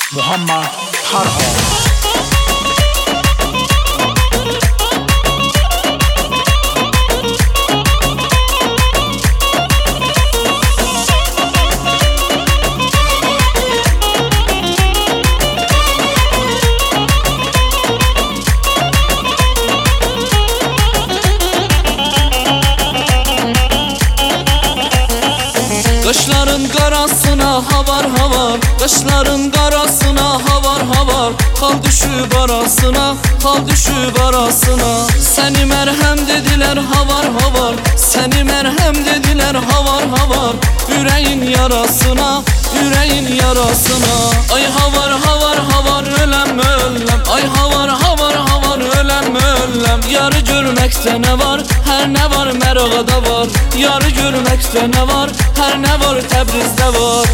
Muhammed Tarhan. Qaşların qarasına havar havar, qaşların qarasına havar havar, xal düşüb arasına, xal düşüb arasına. Səni mərhəm dedilər havar havar, səni mərhəm dedilər havar havar, ürəyin yarasına, ürəyin yarasına. Ay havar havar havar öləm öləm, ay havar havar havar öləm öləm. Yarı görməkdə nə var, hər nə var Mərağada var. Yarı görməkdə nə var, hər nə var Təbrizdə var.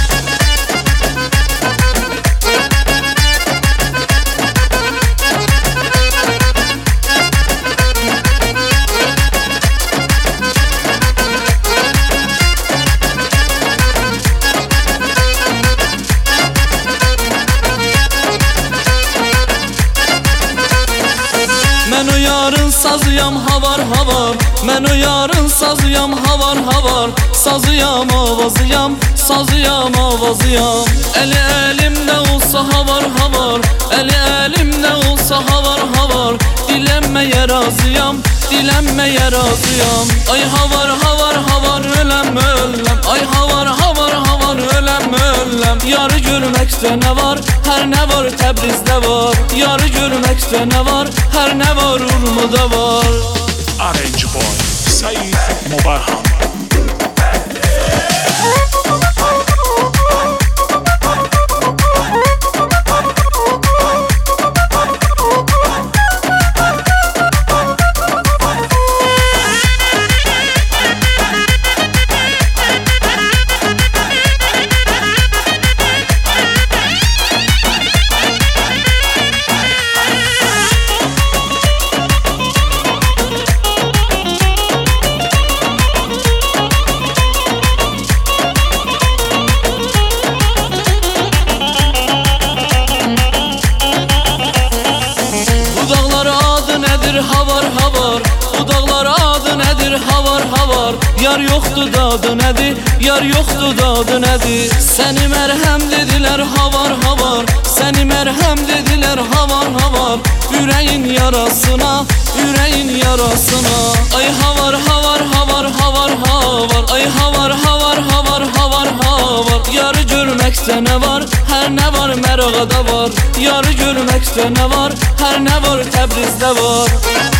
Mən o yarın sazıyam havar havar, mən o yarın sazıyam havar havar, sazıyam avazıyam, sazıyam avazıyam. Əli əlimdə olsa havar havar, əli əlimdə olsa havar havar, dilənməyə razıyam, dilənməyə razıyam. Ay havar havar havar öləm öləm, ay havar havar havar öləm öləm. Yarı görməkdə nə var, hər nə var Təbrizdə var. Yarı görməkdə nə var, hər nə var Urmuda var. Arrange boy Said Mubarhan. Havar havar, bu dağlar adı nədir havar havar. Yar yoxdur dadı nədir, yar yoxdur dadı nədir. Səni mərhəm dedilər havar havar, səni mərhəm dedilər havar havar, ürəyin yarasına, ürəyin yarasına. Ay havar havar havar havar havar, ay havar havar havar havar havar. Yarı görməkdə nə var, hər nə var Mərağada var. Yarı görməkdə nə var, hər nə var Təbrizdə var.